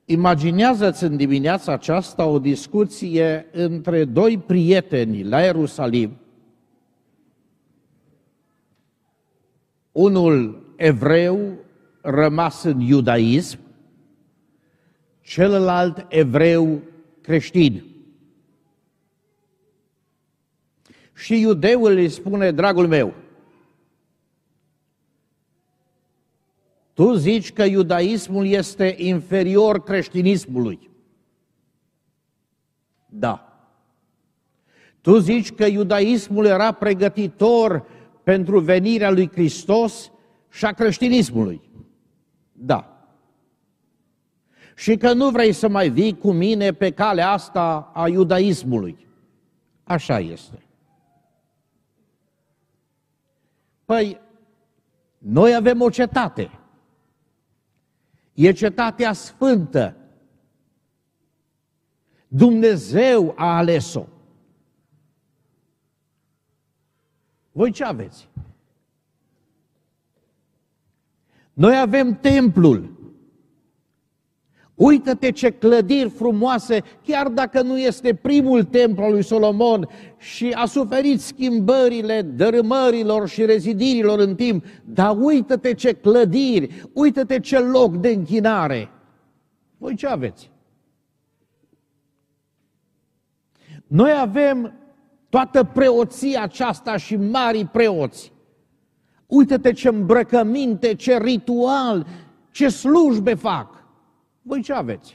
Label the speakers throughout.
Speaker 1: Imaginează-ți în dimineața aceasta o discuție între doi prieteni la Ierusalim, unul evreu rămas în iudaism, celălalt evreu creștin. Și iudeul îi spune: dragul meu, tu zici că iudaismul este inferior creștinismului. Da. Tu zici că iudaismul era pregătitor pentru venirea lui Hristos și a creștinismului. Da. Și că nu vrei să mai vii cu mine pe calea asta a iudaismului. Așa este. Păi, noi avem o cetate. E cetatea sfântă. Dumnezeu a ales-o. Voi ce aveți? Noi avem templul. Uită-te ce clădiri frumoase, chiar dacă nu este primul templu al lui Solomon și a suferit schimbările, dărâmărilor și rezidirilor în timp, dar uită-te ce clădiri, uită-te ce loc de închinare. Voi ce aveți? Noi avem toată preoția aceasta și marii preoți. Uită-te ce îmbrăcăminte, ce ritual, ce slujbe fac. Voi ce aveți?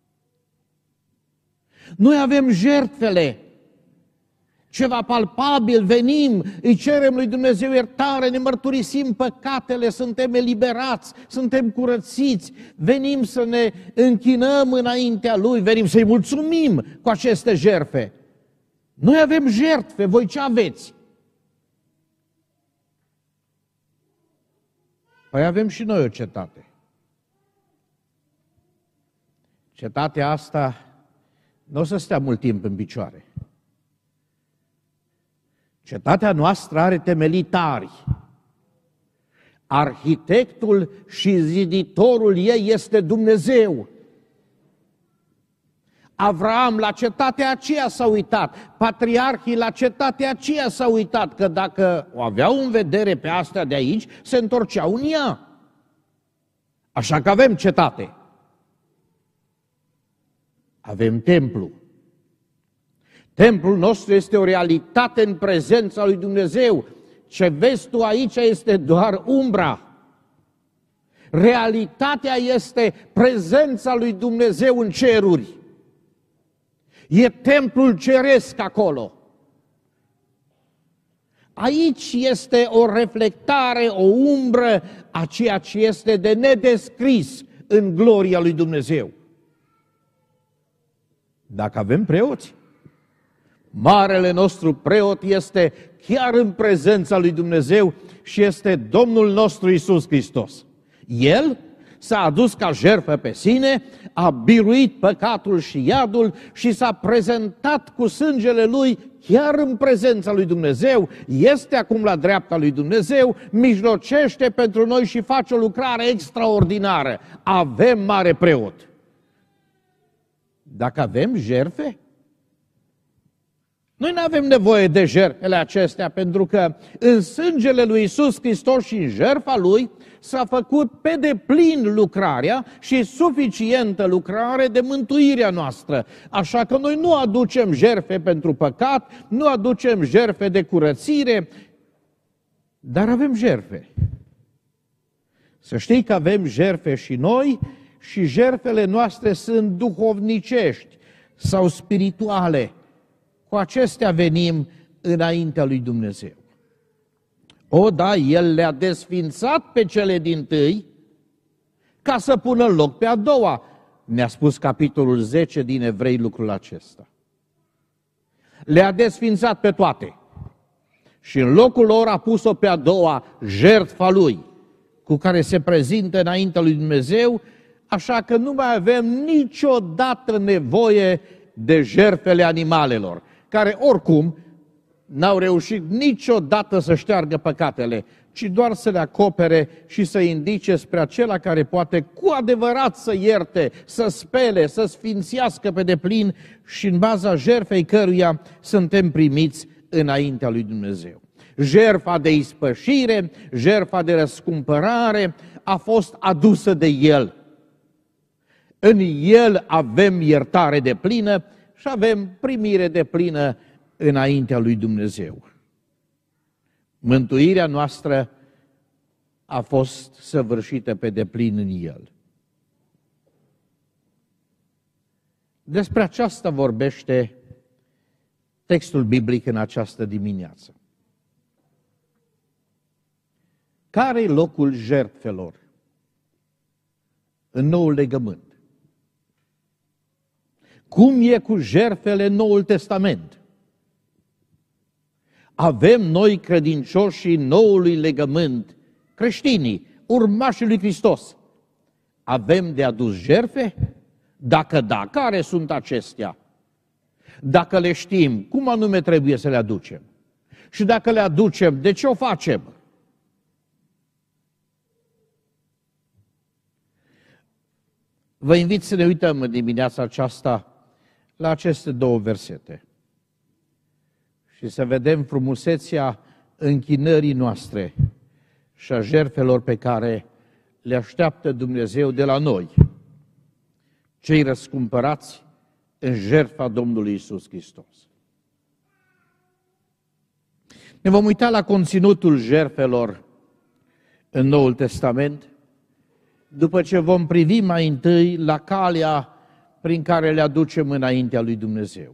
Speaker 1: Noi avem jertfele, ceva palpabil, venim, îi cerem lui Dumnezeu iertare, ne mărturisim păcatele, suntem eliberați, suntem curățiți, venim să ne închinăm înaintea Lui, venim să-i mulțumim cu aceste jertfe. Noi avem jertfe, voi ce aveți? Păi avem și noi o cetate. Cetatea asta nu o să stea mult timp în picioare. Cetatea noastră are temelii tari. Arhitectul și ziditorul ei este Dumnezeu. Avraam la cetatea aceea s-a uitat, patriarhii la cetatea aceea s-au uitat, că dacă o aveau în vedere pe astea de aici, se întorceau în ea. Așa că avem cetate. Avem templu. Templul nostru este o realitate în prezența lui Dumnezeu. Ce vezi tu aici este doar umbra. Realitatea este prezența lui Dumnezeu în ceruri. E templul ceresc acolo. Aici este o reflectare, o umbră a ceea ce este de nedescris în gloria lui Dumnezeu. Dacă avem preoți, marele nostru preot este chiar în prezența lui Dumnezeu și este Domnul nostru Iisus Hristos. El s-a adus ca jertfă pe sine, a biruit păcatul și iadul și s-a prezentat cu sângele Lui chiar în prezența lui Dumnezeu, este acum la dreapta lui Dumnezeu, mijlocește pentru noi și face o lucrare extraordinară. Avem mare preot. Dacă avem jertfe, noi nu avem nevoie de jertfele acestea, pentru că în sângele lui Iisus Hristos și în jertfa Lui s-a făcut pe deplin lucrarea și suficientă lucrare de mântuirea noastră. Așa că noi nu aducem jertfe pentru păcat, nu aducem jertfe de curățire, dar avem jertfe. Să știi că avem jertfe și noi și jertfele noastre sunt duhovnicești sau spirituale. Cu acestea venim înaintea lui Dumnezeu. O, da, El le-a desfințat pe cele dintâi ca să pună loc pe a doua. Ne-a spus capitolul 10 din Evrei lucrul acesta. Le-a desfințat pe toate și în locul lor a pus-o pe a doua, jertfa Lui, cu care se prezintă înaintea lui Dumnezeu, așa că nu mai avem niciodată nevoie de jertfele animalelor, care oricum n-au reușit niciodată să șteargă păcatele. ci doar să le acopere și să indice spre acela care poate cu adevărat să ierte, să spele, să sfințească pe deplin și în baza jertfei căruia suntem primiți înaintea lui Dumnezeu. Jertfa de ispășire, jertfa de răscumpărare a fost adusă de El. În El avem iertare deplină și avem primire deplină înaintea lui Dumnezeu. Mântuirea noastră a fost săvârșită pe deplin în El. Despre aceasta vorbește textul biblic în această dimineață. Care-i locul jertfelor în Noul Legământ? Cum e cu jertfele în Noul Testament? Avem noi credincioșii Noului Legământ, creștinii, urmașii lui Hristos. Avem de adus jertfe? Dacă da, care sunt acestea? Dacă le știm, cum anume trebuie să le aducem? Și dacă le aducem, de ce o facem? Vă invit să ne uităm în dimineața aceasta la aceste două versete și să vedem frumusețea închinării noastre și a jertfelor pe care le așteaptă Dumnezeu de la noi, cei răscumpărați în jertfa Domnului Iisus Hristos. Ne vom uita la conținutul jertfelor în Noul Testament, după ce vom privi mai întâi la calea prin care le aducem înaintea lui Dumnezeu.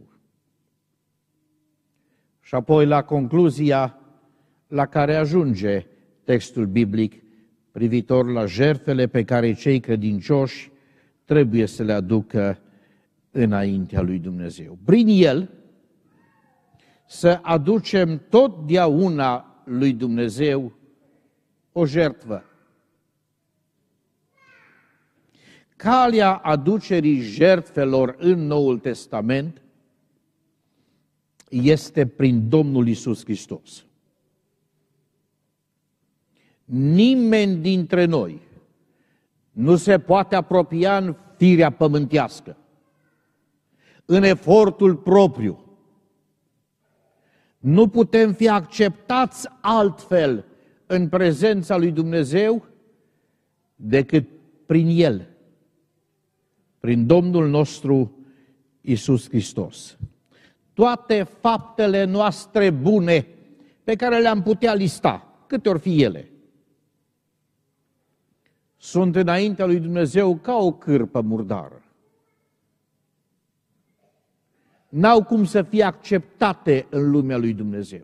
Speaker 1: Și apoi la concluzia la care ajunge textul biblic privitor la jertfele pe care cei credincioși trebuie să le aducă înaintea lui Dumnezeu. Prin el să aducem totdeauna lui Dumnezeu o jertfă. Calea aducerii jertfelor în Noul Testament este prin Domnul Iisus Hristos. Nimeni dintre noi nu se poate apropia în firea pământească, în efortul propriu. Nu putem fi acceptați altfel în prezența lui Dumnezeu decât prin El, prin Domnul nostru Iisus Hristos. Toate faptele noastre bune pe care le-am putea lista, câte ori fi ele, sunt înaintea lui Dumnezeu ca o cârpă murdară. N-au cum să fie acceptate în lumea lui Dumnezeu.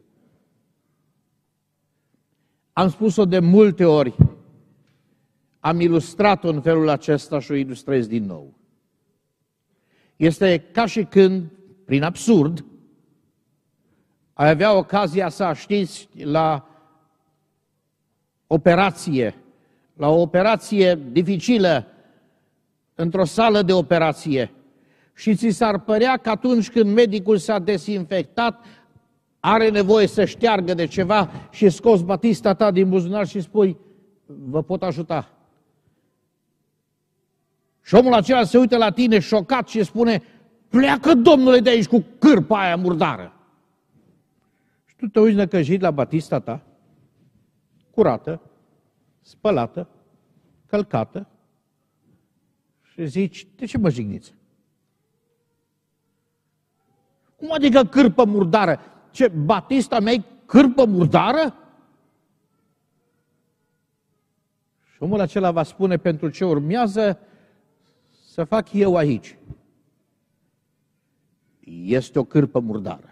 Speaker 1: Am spus-o de multe ori, am ilustrat-o în felul acesta și o ilustrez din nou. Este ca și când, prin absurd, ai avea ocazia să asisti la o operație dificilă, într-o sală de operație, și ți s-ar părea că atunci când medicul s-a dezinfectat, are nevoie să șteargă de ceva și scoți batista ta din buzunar și spui, vă pot ajuta. Și omul acela se uită la tine șocat și spune, pleacă, Domnule, de aici cu cârpa aia murdară. Și tu te uiți năcăjit la batista ta, curată, spălată, călcată, și zici, de ce mă jigniți? Cum adică cârpă murdară? Ce, batista mea e cârpă murdară? Și omul acela va spune, pentru ce urmează să fac eu aici. Este o cârpă murdară.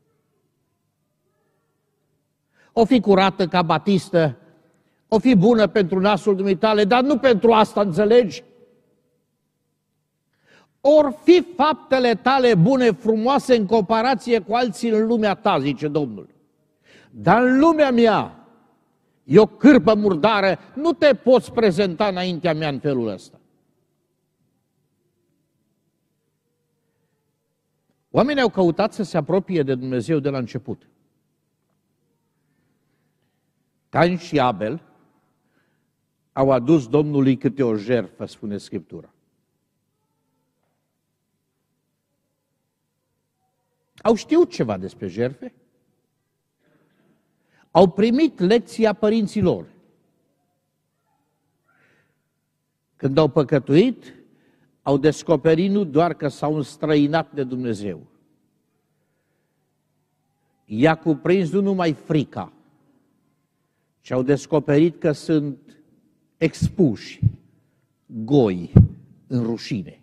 Speaker 1: O fi curată ca batistă, o fi bună pentru nasul dumitale, dar nu pentru asta, înțelegi? Or fi faptele tale bune, frumoase în comparație cu alții în lumea ta, zice Domnul. Dar în lumea mea e o cârpă murdară, nu te poți prezenta înaintea mea în felul ăsta. Oamenii au căutat să se apropie de Dumnezeu de la început. Cain și Abel au adus Domnului câte o jertfă, spune Scriptura. Au știut ceva despre jertfe? Au primit lecția părinților. Când au păcătuit, au descoperit nu doar că s-au înstrăinat de Dumnezeu. I-a cuprins nu numai frica, ci au descoperit că sunt expuși, goi, în rușine.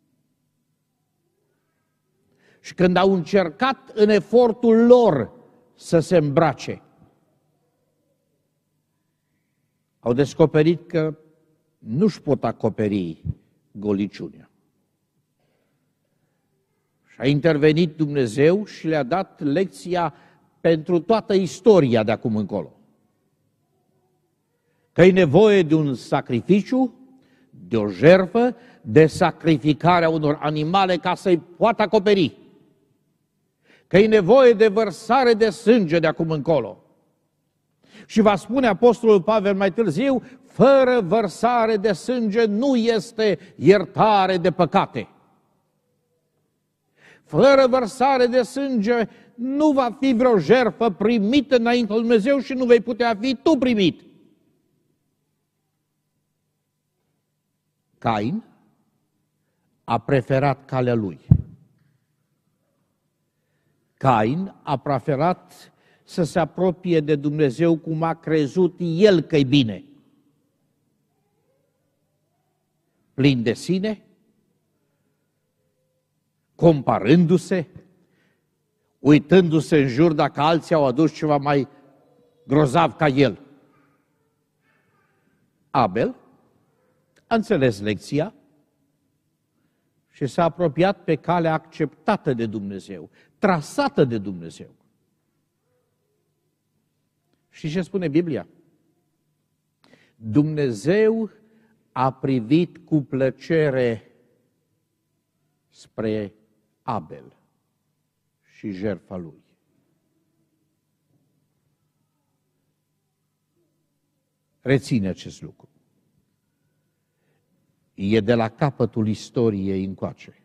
Speaker 1: Și când au încercat în efortul lor să se îmbrace, au descoperit că nu-și pot acoperi goliciunea. Și a intervenit Dumnezeu și le-a dat lecția pentru toată istoria de acum încolo. Că e nevoie de un sacrificiu, de o jertfă, de sacrificarea unor animale ca să-i poată acoperi. Că e nevoie de vărsare de sânge de acum încolo. Și va spune Apostolul Pavel mai târziu, fără vărsare de sânge nu este iertare de păcate. Fără vărsare de sânge nu va fi vreo jertfă primită înaintea lui Dumnezeu și nu vei putea fi tu primit. Cain a preferat calea lui. Cain a preferat să se apropie de Dumnezeu cum a crezut el că-i bine. Plin de sine, comparându-se, uitându-se în jur dacă alții au adus ceva mai grozav ca el. Abel a înțeles lecția și s-a apropiat pe calea acceptată de Dumnezeu, trasată de Dumnezeu. Și ce spune Biblia? Dumnezeu a privit cu plăcere spre Abel și jertfa lui. Reține acest lucru. E de la capătul istoriei încoace.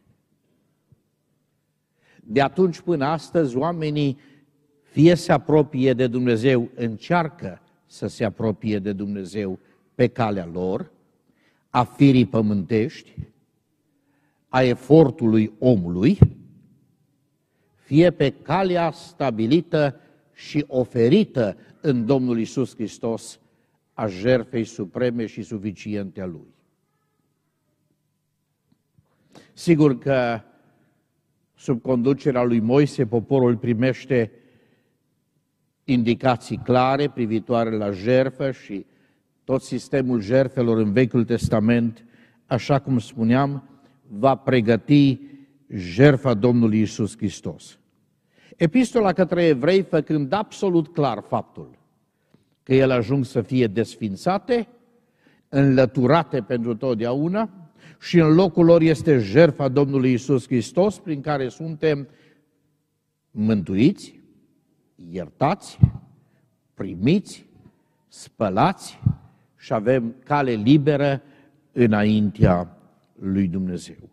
Speaker 1: De atunci până astăzi, oamenii fie se apropie de Dumnezeu, încearcă să se apropie de Dumnezeu pe calea lor, a firii pământești, a efortului omului, fie pe calea stabilită și oferită în Domnul Iisus Hristos a jertfei supreme și suficiente a Lui. Sigur că sub conducerea lui Moise, poporul primește indicații clare privitoare la jertfă și tot sistemul jertfelor în Vechiul Testament, așa cum spuneam, va pregăti jertfa Domnului Iisus Hristos. Epistola către evrei, făcând absolut clar faptul că ele ajung să fie desfințate, înlăturate pentru totdeauna și în locul lor este jertfa Domnului Iisus Hristos, prin care suntem mântuiți, iertați, primiți, spălați și avem cale liberă înaintea lui Dumnezeu.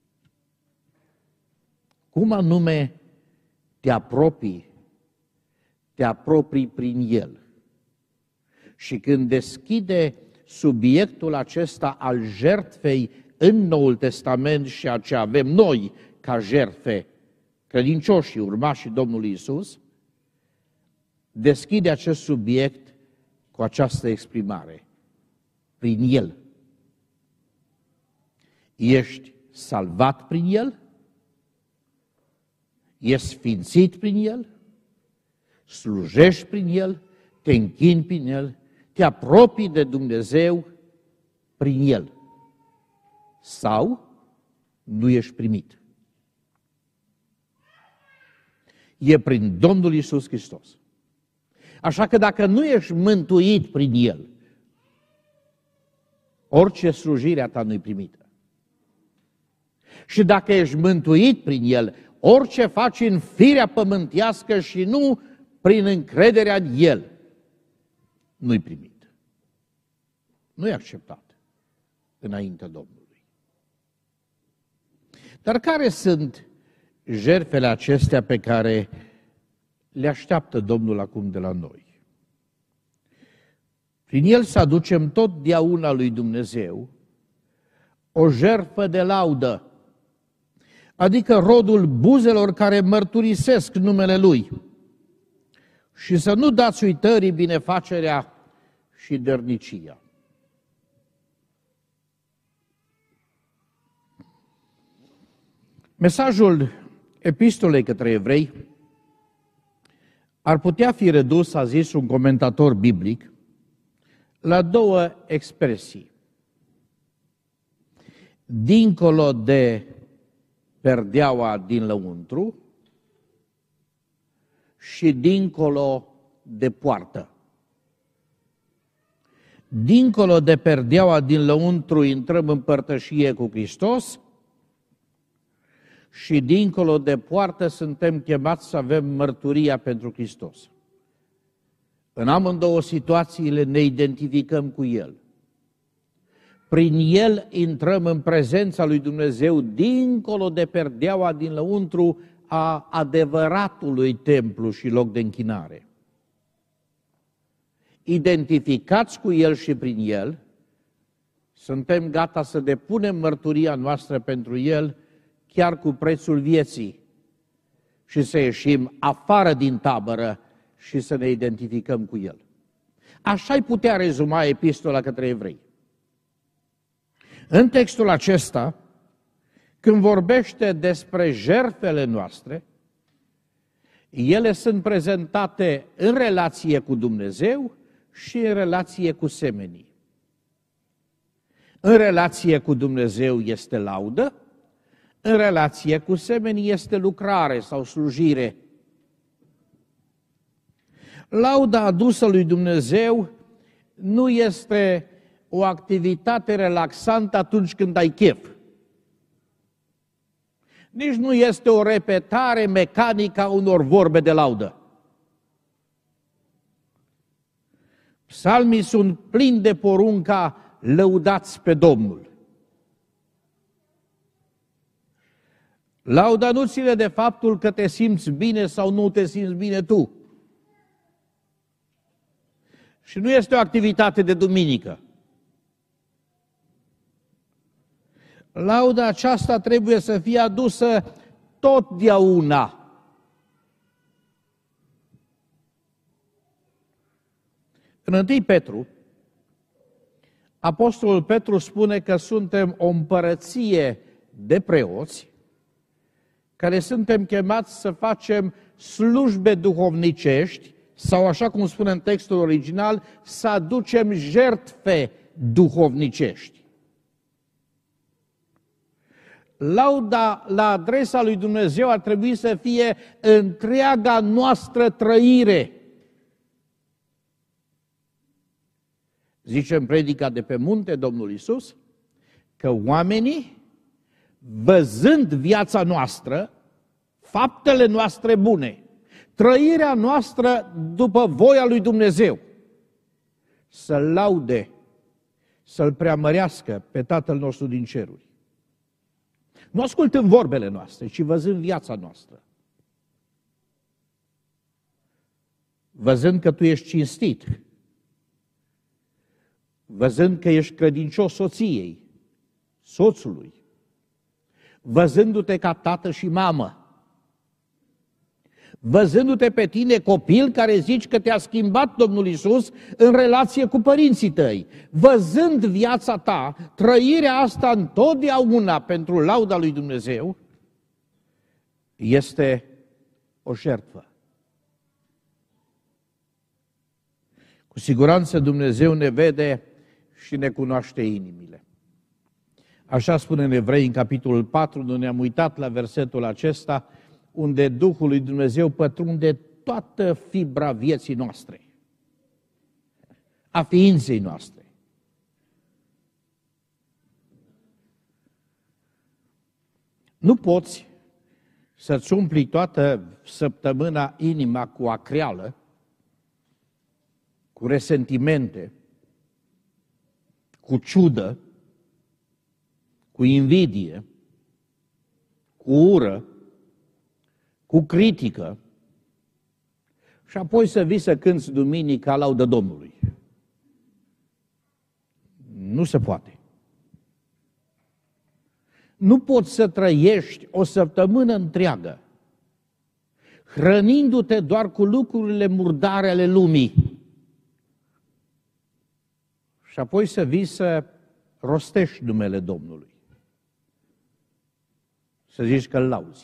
Speaker 1: Cum anume te apropii? Te apropii prin El. Și când deschide subiectul acesta al jertfei în Noul Testament și a ce avem noi ca jertfe, credincioșii, urmașii Domnului Iisus, deschide acest subiect cu această exprimare. Prin El. Ești salvat prin El? Ești sfințit prin El? Slujești prin El? Te închini prin El? Te apropii de Dumnezeu prin El? Sau nu ești primit? E prin Domnul Iisus Hristos. Așa că dacă nu ești mântuit prin El, orice slujire a ta nu-i primită. Și dacă ești mântuit prin El, orice faci în firea pământească și nu prin încrederea în El, nu-i primit. Nu-i acceptat înaintea Domnului. Dar care sunt jertfele acestea pe care le așteaptă Domnul acum de la noi? Prin el să aducem totdeauna lui Dumnezeu o jertfă de laudă, adică rodul buzelor care mărturisesc numele Lui, și să nu dați uitării binefacerea și dărnicia. Mesajul epistolei către evrei ar putea fi redus, a zis un comentator biblic, la două expresii. Dincolo de perdeaua din lăuntru și dincolo de poartă. Dincolo de perdeaua din lăuntru intrăm în părtășie cu Hristos și dincolo de poartă suntem chemați să avem mărturia pentru Hristos. În amândouă situațiile ne identificăm cu El. Prin El intrăm în prezența lui Dumnezeu dincolo de perdeaua din lăuntru a adevăratului templu și loc de închinare. Identificați cu El și prin El, suntem gata să depunem mărturia noastră pentru El, chiar cu prețul vieții, și să ieșim afară din tabără și să ne identificăm cu El. Așa-i putea rezuma epistola către evrei. În textul acesta, când vorbește despre jertfele noastre, ele sunt prezentate în relație cu Dumnezeu și în relație cu semenii. În relație cu Dumnezeu este laudă, în relație cu semenii este lucrare sau slujire. Lauda adusă lui Dumnezeu nu este o activitate relaxantă atunci când ai chef. Nici nu este o repetare mecanică a unor vorbe de laudă. Psalmii sunt plini de porunca lăudați pe Domnul. Lauda nu ține de faptul că te simți bine sau nu te simți bine tu. Și nu este o activitate de duminică. Lauda aceasta trebuie să fie adusă totdeauna. În 1 Petru, Apostolul Petru spune că suntem o împărăție de preoți, care suntem chemați să facem slujbe duhovnicești, sau așa cum spune în textul original, să aducem jertfe duhovnicești. Lauda la adresa lui Dumnezeu ar trebui să fie întreaga noastră trăire. Zice în predica de pe munte Domnul Iisus că oamenii, văzând viața noastră, faptele noastre bune, trăirea noastră după voia lui Dumnezeu, să-L laude, să-L preamărească pe Tatăl nostru din ceruri. Nu ascultând vorbele noastre, ci văzând viața noastră. Văzând că tu ești cinstit, văzând că ești credincios soției, soțului, văzându-te ca tată și mamă, văzându-te pe tine copil care zici că te-a schimbat Domnul Iisus în relație cu părinții tăi, văzând viața ta, trăirea asta întotdeauna pentru lauda lui Dumnezeu, este o jertfă. Cu siguranță Dumnezeu ne vede și ne cunoaște inimile. Așa spune în Evrei, în capitolul 4, unde ne-am uitat la versetul acesta, unde Duhul lui Dumnezeu pătrunde toată fibra vieții noastre, a ființei noastre. Nu poți să-ți umpli toată săptămâna inima cu acreală, cu resentimente, cu ciudă, cu invidie, cu ură, cu critică și apoi să vii să cânți duminica laudă Domnului. Nu se poate. Nu poți să trăiești o săptămână întreagă hrănindu-te doar cu lucrurile murdare ale lumii și apoi să vii să rostești numele Domnului. Să zici că îl lauzi.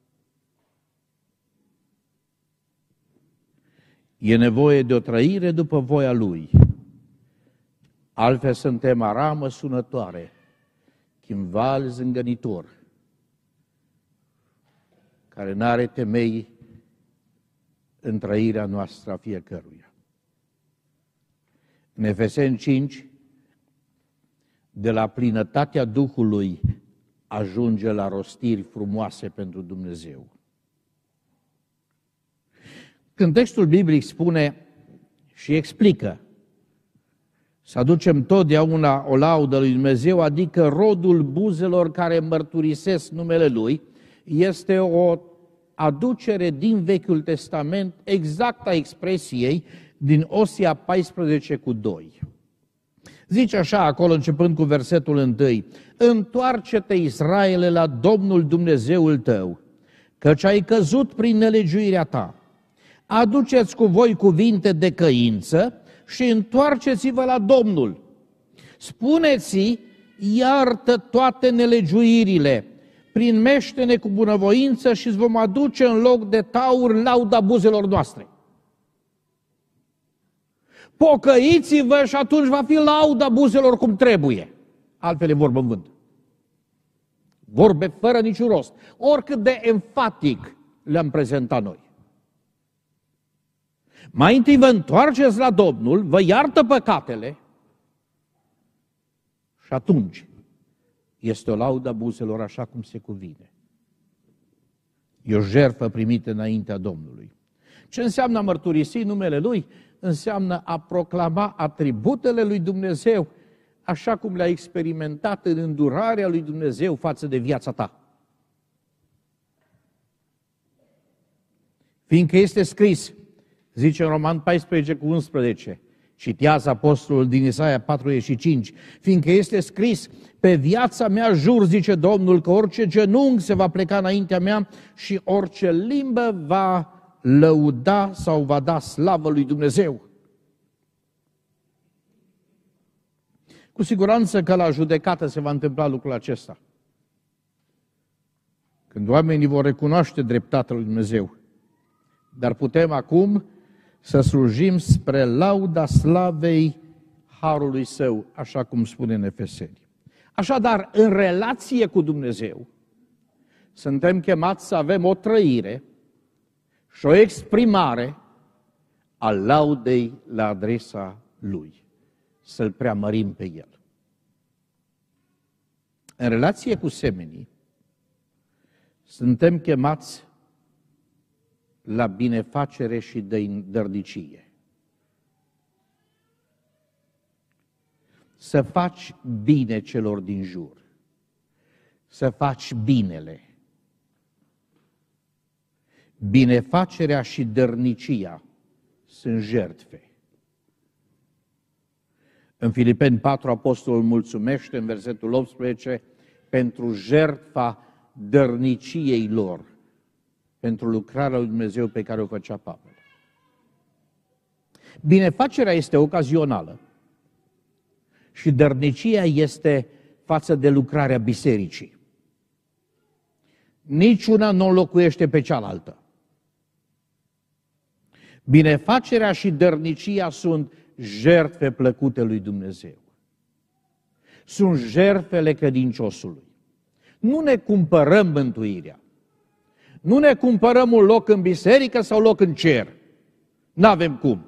Speaker 1: E nevoie de o trăire după voia Lui. Altfel suntem aramă sunătoare, chimval zângănitor, care n-are temei în trăirea noastră a fiecăruia. În Efeseni 5, de la plinătatea Duhului ajunge la rostiri frumoase pentru Dumnezeu. Când textul biblic spune și explică să aducem totdeauna o laudă lui Dumnezeu, adică rodul buzelor care mărturisesc numele Lui, este o aducere din Vechiul Testament exact a expresiei din Osia 14:2. Zice așa acolo, începând cu versetul 1: Întoarce-te, Israele, la Domnul Dumnezeul tău, căci ai căzut prin nelegiuirea ta. Aduceți cu voi cuvinte de căință și întoarceți-vă la Domnul. Spuneți-i, iartă toate nelegiuirile, prin mește-ne cu bunăvoință și îți vom aduce în loc de taur lauda buzelor noastre. Pocăiți-vă și atunci va fi lauda buzelor cum trebuie. Altfel e vorbă în vânt. Vorbe fără niciun rost. Oricât de enfatic le-am prezentat noi. Mai întâi vă întoarceți la Domnul, vă iartă păcatele și atunci este o laudă a buzelor așa cum se cuvine. E o jertfă primită înaintea Domnului. Ce înseamnă a mărturisi numele Lui? Înseamnă a proclama atributele lui Dumnezeu așa cum le-a experimentat în îndurarea lui Dumnezeu față de viața ta. Fiindcă este scris, zice în Roman 14:11, citează apostolul din Isaia 45, fiindcă este scris, pe viața mea jur, zice Domnul, că orice genunchi se va pleca înaintea mea și orice limbă va lăuda sau va da slavă lui Dumnezeu. Cu siguranță că la judecată se va întâmpla lucrul acesta. Când oamenii vor recunoaște dreptatea lui Dumnezeu. Dar putem acum să slujim spre lauda slavei harului Său, așa cum spune în Efeseni. Așadar, în relație cu Dumnezeu, suntem chemați să avem o trăire și o exprimare a laudei la adresa Lui, să-L preamărim pe El. În relație cu semenii, suntem chemați la binefacere și dărnicie. Să faci bine celor din jur, să faci binele. Binefacerea și dărnicia sunt jertfe. În Filipeni 4, apostolul mulțumește în versetul 18 pentru jertfa dărniciei lor, pentru lucrarea lui Dumnezeu pe care o făcea Pavel. Binefacerea este ocazională și dărnicia este față de lucrarea bisericii. Niciuna nu înlocuiește pe cealaltă. Binefacerea și dărnicia sunt jertfe plăcute lui Dumnezeu. Sunt jertfele credinciosului. Nu ne cumpărăm mântuirea. Nu ne cumpărăm un loc în biserică sau loc în cer. N-avem cum.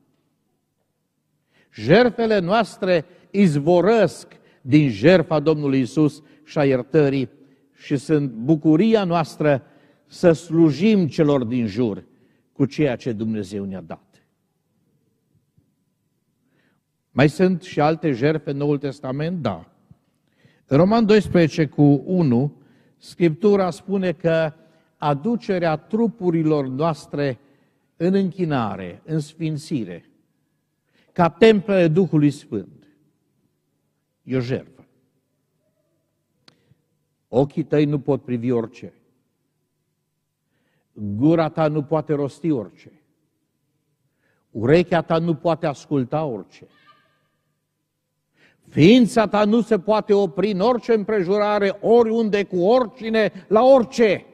Speaker 1: Jertfele noastre izvorăsc din jertfa Domnului Iisus și a iertării și sunt bucuria noastră să slujim celor din jur cu ceea ce Dumnezeu ne-a dat. Mai sunt și alte jertfe în Noul Testament? Da. În Roman 12:1, Scriptura spune că aducerea trupurilor noastre în închinare, în sfințire, ca templele Duhului Sfânt, e o jertfă. Ochii tăi nu pot privi orice. Gura ta nu poate rosti orice. Urechea ta nu poate asculta orice. Ființa ta nu se poate opri în orice împrejurare, oriunde, cu oricine, la orice.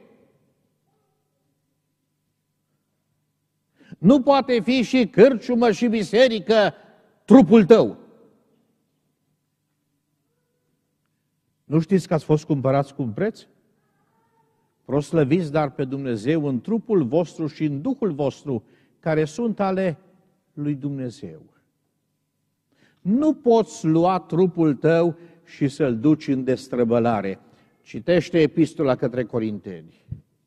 Speaker 1: Nu poate fi și cârciumă și biserică trupul tău. Nu știți că ați fost cumpărați cu un preț? Proslăviți dar pe Dumnezeu în trupul vostru și în Duhul vostru, care sunt ale lui Dumnezeu. Nu poți lua trupul tău și să-l duci în destrăbălare. Citește epistola către Corinteni.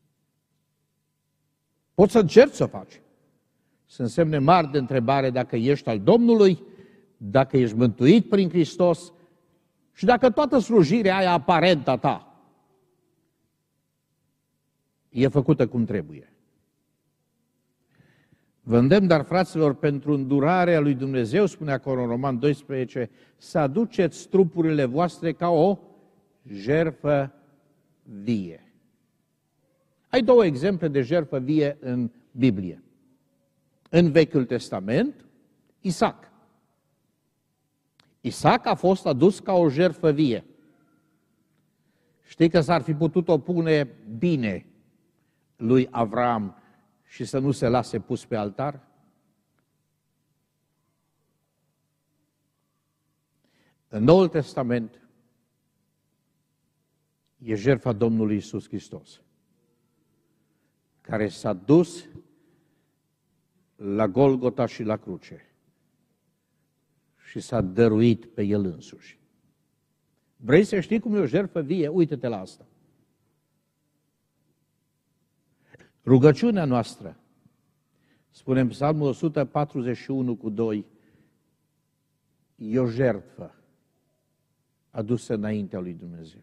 Speaker 1: Poți să încerci să o faci. Sunt semne mari de întrebare dacă ești al Domnului, dacă ești mântuit prin Hristos și dacă toată slujirea aia aparentă a ta e făcută cum trebuie. Vă îndemn, dar, fraților, pentru îndurarea lui Dumnezeu, spune acolo în Roman 12, să aduceți trupurile voastre ca o jertfă vie. Ai două exemple de jertfă vie în Biblie. În Vechiul Testament, Isaac. Isaac a fost adus ca o jertfă vie. Știi că s-ar fi putut opune bine lui Avram și să nu se lase pus pe altar? În Noul Testament e jertfa Domnului Iisus Hristos, care s-a dus la Golgota și la cruce și s-a dăruit pe El însuși. Vrei să știi cum e o jertfă vie? Uită-te la asta. Rugăciunea noastră, spune în Psalmul 141:2, e o jertfă adusă înaintea lui Dumnezeu.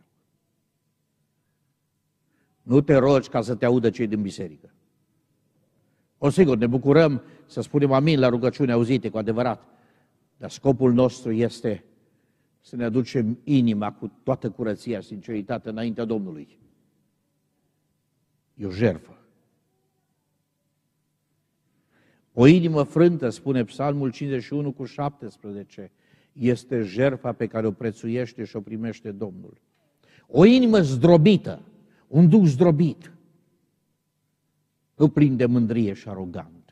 Speaker 1: Nu te rogi ca să te audă cei din biserică. O, sigur, ne bucurăm să spunem amin la rugăciuni auzite cu adevărat, dar scopul nostru este să ne aducem inima cu toată curăția, sinceritatea înaintea Domnului. E o jertfă. O inimă frântă, spune Psalmul 51:17, este jertfa pe care o prețuiește și o primește Domnul. O inimă zdrobită, un duh zdrobit, nu plin de mândrie și arogant.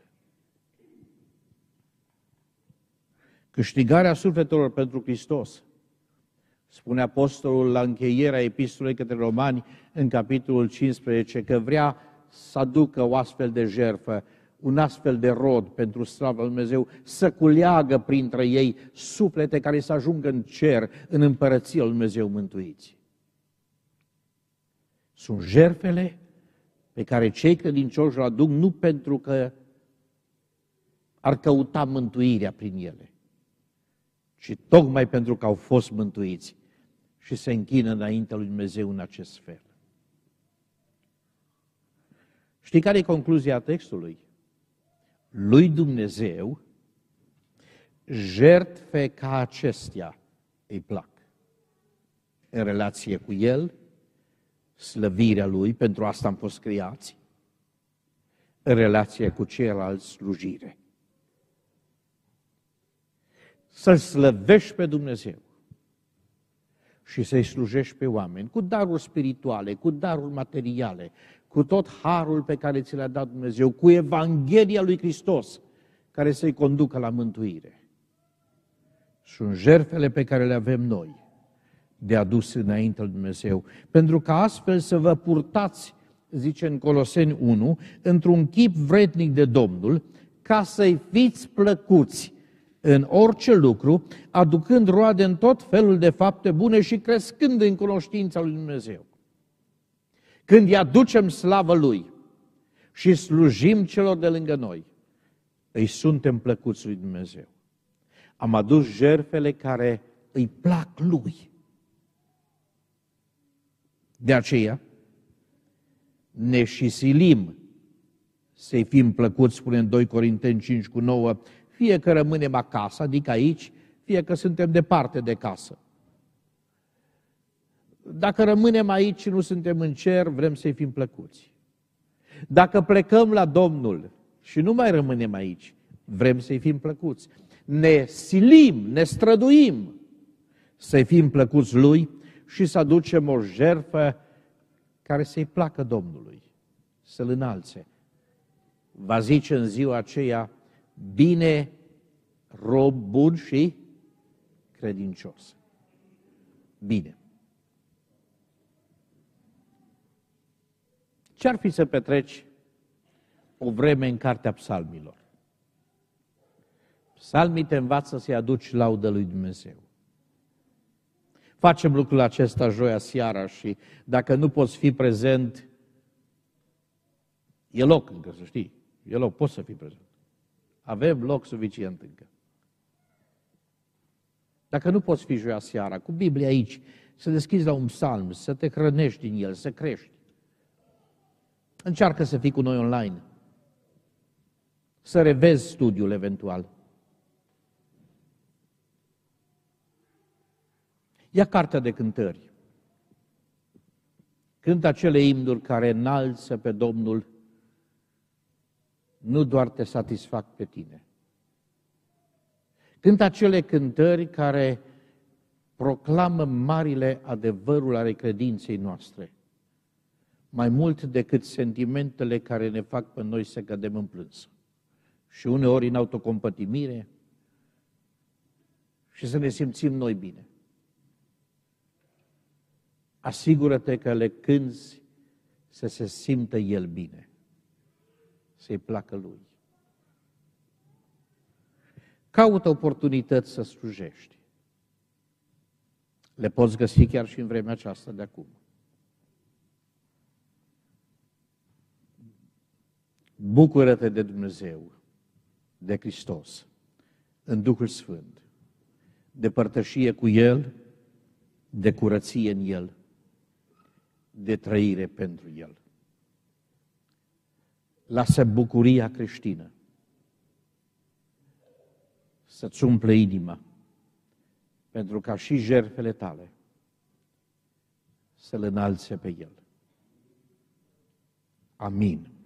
Speaker 1: Câștigarea sufletelor pentru Hristos, spune apostolul la încheierea epistolei către Romani, în capitolul 15, că vrea să aducă o astfel de jertfă, un astfel de rod pentru slava lui Dumnezeu, să culeagă printre ei suflete care să ajungă în cer, în împărăția lui Dumnezeu mântuiți. Sunt jertfele pe care cei credincioși o aduc nu pentru că ar căuta mântuirea prin ele, ci tocmai pentru că au fost mântuiți și se închină înaintea lui Dumnezeu în acest fel. Știi care e concluzia textului? Lui Dumnezeu, jertfe ca acestea îi plac. În relație cu El, slăvirea Lui, pentru asta am fost creați, în relație cu ceilalți, slujire. Să-L slăvești pe Dumnezeu și să-i slujești pe oameni cu daruri spirituale, cu daruri materiale, cu tot harul pe care ți l-a dat Dumnezeu, cu Evanghelia lui Hristos, care să-i conducă la mântuire. Sunt jertfele pe care le avem noi de adus înaintea lui Dumnezeu, pentru că astfel să vă purtați, zice în Coloseni 1, într-un chip vrednic de Domnul, ca să-i fiți plăcuți în orice lucru, aducând roade în tot felul de fapte bune și crescând în cunoștința lui Dumnezeu. Când îi aducem slavă Lui și slujim celor de lângă noi, îi suntem plăcuți lui Dumnezeu. Am adus jertfele care îi plac lui. De aceea ne și silim să-i fim plăcuți, spune în 2 Corinteni 5:9, fie că rămânem acasă, adică aici, fie că suntem departe de casă. Dacă rămânem aici și nu suntem în cer, vrem să-i fim plăcuți. Dacă plecăm la Domnul și nu mai rămânem aici, vrem să-i fim plăcuți. Ne silim, ne străduim să-i fim plăcuți lui și să aducem o jertfă care să-i placă Domnului, să-L înalțe. Va zice în ziua aceea, bine, rob bun și credincios. Bine. Ce-ar fi să petreci o vreme în Cartea Psalmilor? Psalmii te învață să-i aduci laudă lui Dumnezeu. Facem lucrul acesta joia seara și dacă nu poți fi prezent, e loc încă, să știi. E loc, poți să fii prezent. Avem loc suficient încă. Dacă nu poți fi joia seara, cu Biblia aici, să deschizi la un psalm, să te hrănești din el, să crești. Încearcă să fii cu noi online. Să revezi studiul eventual. Ia cartea de cântări. Cântă acele imnuri care înalță pe Domnul, nu doar te satisfac pe tine. Cântă acele cântări care proclamă marile adevărul ale credinței noastre, mai mult decât sentimentele care ne fac pe noi să cădem în plâns. Și uneori în autocompătimire și să ne simțim noi bine. Asigură-te că le cânți să se simtă el bine, să-i placă lui. Caută oportunități să slujești. Le poți găsi chiar și în vremea aceasta de acum. Bucură-te de Dumnezeu, de Hristos, în Duhul Sfânt, de părtășie cu El, de curăție în El, de trăire pentru El. Lasă bucuria creștină să-ți umple inima, pentru ca și jertfele tale să-L înalțe pe El. Amin.